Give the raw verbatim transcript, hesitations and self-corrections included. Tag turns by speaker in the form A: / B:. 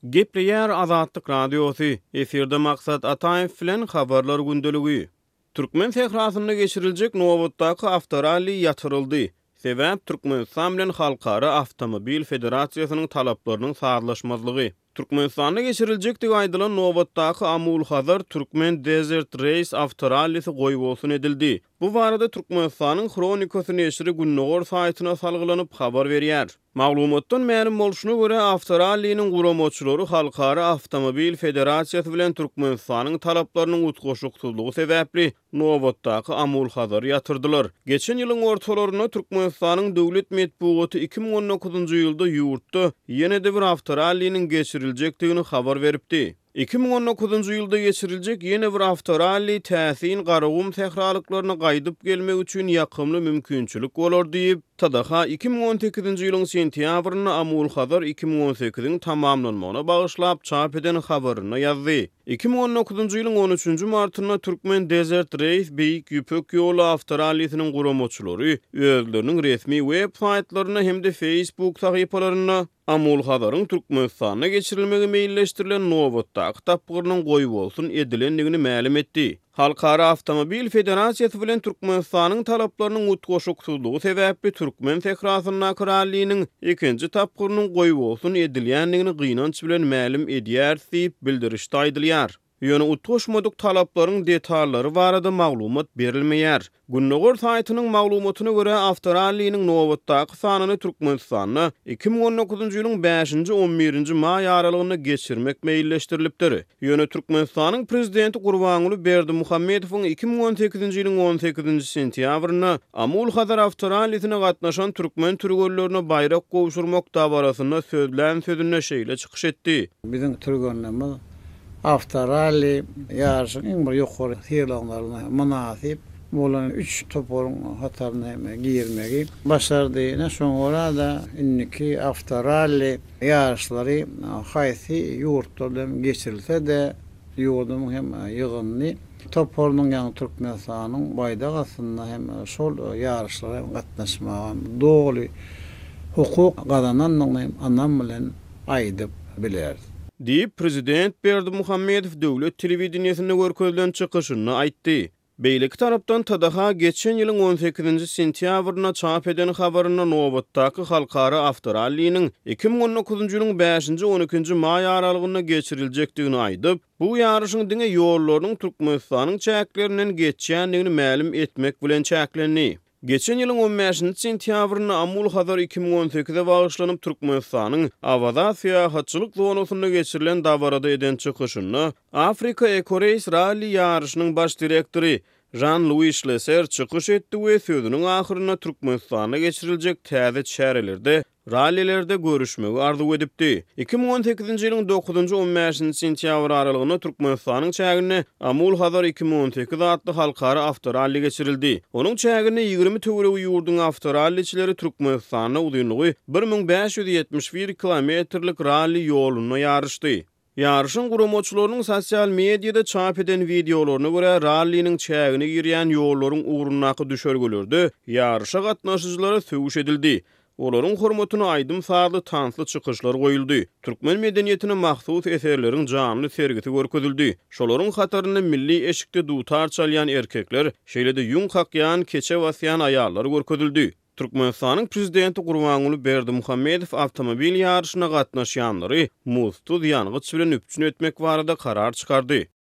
A: Gepleyer Azatlyk radiosu. Eferde maksat Ataev bilen habarlar gündeligi. Türkmen sehrasynda geçiriljek Nowatdaky avtorally yatyryldy. Sebäp Türkmenistan bilen Halkara Awtomobil Federasiýasynyň talaplarynyň saglaşmazlygy. Türkmenistanda geçiriljek diýip aýdylan Nowatdaky Amul Hazar Türkmen Desert Race avtorallysi goýbolsun edildi. Bu barada Türkmenistanyň Kronikasy neşri Günnogor saýtyna salgylanyp habar berýär. Maglumatdan ma'lum bolşuna görä avtorallynyň guramoçylary Halkara Awtomobil Federasiýasy bilen Türkmenistanyň talaplarynyň utgaşyksyzlygy sebäpli Nowatdaky Amul Hazar ýatyrdylar. Geçen ýylyň ortalaryna Türkmenistanyň döwlet medpugaty iki ming on dokuzunçy ýylda ýurtda ýene-de bir avtorallynyň geçiriljekdigini habar beripdi. iki ming on dokuzunçy ýylda geçiriljek ýene bir avtorally täsin garagum sehralyklarına gaýdyp gelmek üçin ýakymly mümkinçilik bolar diýip Tadaha iki ming on sekizinçi ýylyň sentýabryna Amul Hazar iki ming on sekiziň tamamlanmagyna bagyşlap çap eden habaryna ýazdy. iki ming on dokuzunçy ýylyň on üçünçi martyna Türkmen Desert Race beýik ýüpek ýolu avtorallysynyň guramoçylary özleriniň resmi web saýtlaryna hemde Facebook sahypalaryna Amul Hazar'ın Türkmenistan'a geçirilmegi meýilleşdirilen Nowatdaky tapgyrynyň goýbolsun edilendigini ma'lum etdi. Halkara Awtomobil Federasiýasy bilen Türkmenistanyň talaplarynyň utgaşyksyzlygy sebäpli Türkmen sehrasynda krallygynyň ikinji tapgyrynyň goýbolsun edilýändigini gynanç bilen ma'lum edýär diýip bildirişde aýdylýar. Ýöne utgaşmadyk talaplaryň detallary barada maglumat berilmeýär. Günnogor saýtynyň maglumatyna görä avtorallynyň Nowatdaky sanyny Türkmenistana iki ming on dokuzunçy ýylyň beşinji on birinji maý aralygyna geçirmek meýilleşdirilipdir. Ýöne Türkmenistanyň prezidenti Gurbanguly Berdimuhammedowyň iki ming on sekizinçi ýylyň on sekizinçi sentýabryna Amul Hazar avtorallysyna gatnaşan türkmen türgönlerine baýrak gowşurmak dabarasyna sözlän sözüne şeýle çykyş etdi.
B: Bizim türgönlerimiz avtorally ýarşyň iň bir ýokary hýerlaryna munasip bolan üç toporun hatarına giyirmegi başardy. Näşoňra da inniki avtorally ýarşlary haýsy ýurtlardan geçirilse de ýurdum hem ýygynly topornyň ýa Türkmenistanyň baýdagasynda hem şol ýarşlara gatnaşmagy dogly hukuk gadananyň anam bilen aýdyp biler.
A: Diýip prezident Berdimuhammedow döwlet telewizionyasynda görkezlen çykyşyny aýtdy. Beýleki tarapdan Tadaha geçen ýylyň on sekizinçi sentýabryna çap eden habaryna Nowatdaky Halkara Awtorallynyň iki ming on dokuzunçy ýylyň beşinji on ikinji maý aralygyna geçiriljekdigini aýdyp, bu ýarşyň diňe ýollarynyň Türkmenistanyň çäklerinden geçýändigini ma'lum etmek bilen çäklendi. Geçen ýylyň on beşinçi sentýabryna Amul Hazar iki ming on sekize bagyşlanyp Türkmenistanyň awada syýahatçylyk zonasyna geçirilen dabarada eden çykyşyny Afrika Eco-Race Rally ýarşynyň baş direktori Jean-Louis Lesser çykyş etdi we sözüniň ahyryna Türkmenistana geçiriljek täze çärelerde rallylerde görüşmegi arzu edipdi. iki ming on sekizinçi ýylyň dokuzunçy on beşinçi sentýabr aralygyna Türkmenistanyň çägine Amul Hazar iki ming on sekiz adly halkara avtorally geçirildi. Onuň çägine ýygrimi töweregi ýurdun avtorallyçileri Türkmenistana uzunlygy bir ming beş ýüz ýetmiş bir kilometrlik rally ýoluny ýarışdy. Ýarşyň guramoçylarynyň sosial mediada çap eden videolaryna görä rallynyň çägine girýän ýollaryň ugrundaky düşergelerde ýarşa gatnaşyjylara söwüş edildi. Olaryň hormatyna aýdym sarly tansly çykyşlar goýuldy. Türkmen medeniýetine mahsus eserleriň janly sergisi görkezildi. Şolaryň hataryny milli eşikde dutar çalýan erkekler, şeýle-de ýun kakýan, keçe basýan aýallar görkezildi. Türkmenistanyň prezidenti Gurbanguly Berdimuhammedow awtomobil ýarşyna gatnaşýanlary muztuz ýangıç bilen üpçün etmek barada karar çykardy.